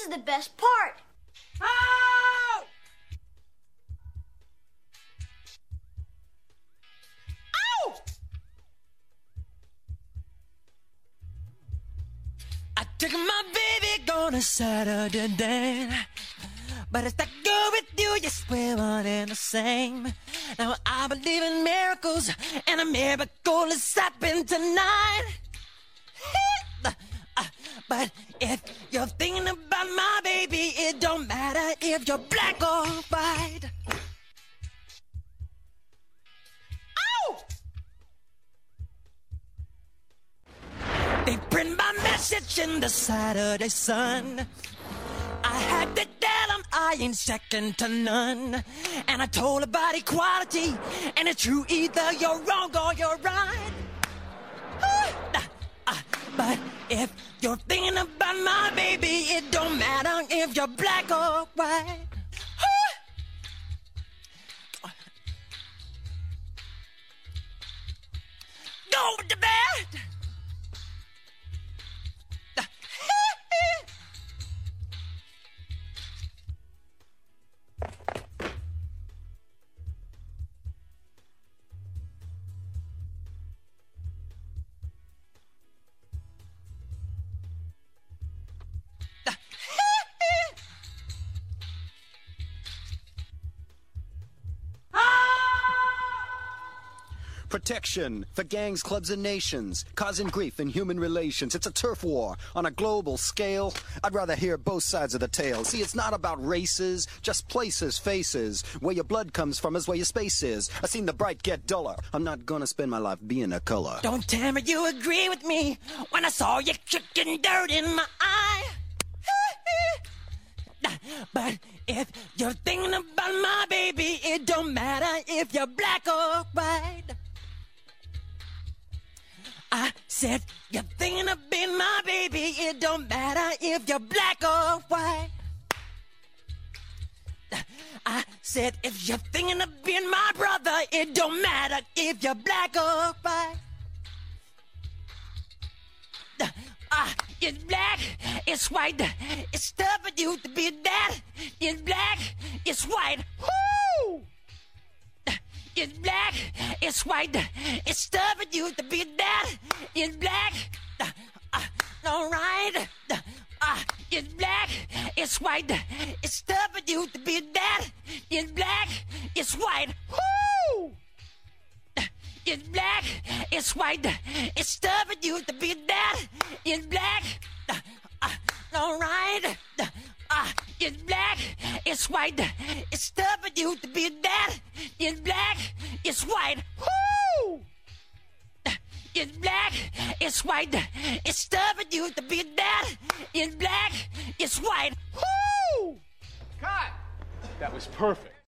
is the best part. Ow! Ow! I took my baby on a Saturday night, but it's not good with you, yes, we're one and the same. Now I believe in miracles, and a miracle is happening tonight. But if you're thinking about my baby, it don't matter if you're black or white. Ow! They print my message in the Saturday Sun. I had to tell them I ain't second to none. And I told about equality, and it's true, either you're wrong or you're right. But if you're thinking about my baby, it don't matter if you're black or white. Go to bed. Protection for gangs, clubs, and nations, causing grief in human relations. It's a turf war on a global scale. I'd rather hear both sides of the tale. See, it's not about races, just places, faces. Where your blood comes from is where your space is. I've seen the bright get duller. I'm not gonna spend my life being a color. Don't tell me you agree with me when I saw you kicking dirt in my eye. But if you're thinking about my baby, it don't matter if you're black or white. I said, you're thinking of being my baby, it don't matter if you're black or white. I said, if you're thinking of being my brother, it don't matter if you're black or white. It's black, it's white, it's tough for you to be that. It's black, it's white, woo! It's black, it's white, it's tough for you to be that. It's black, alright. It's black, it's white, it's tough for you to be that. It's black, it's white, woo! It's black, it's white, it's tough for you to be that. It's black, alright. It's black, it's white, it's tough for you to be that. It's black, it's white, woo! It's black, it's white, it's tough for you to be that. It's black, it's white, woo! Cut! That was perfect.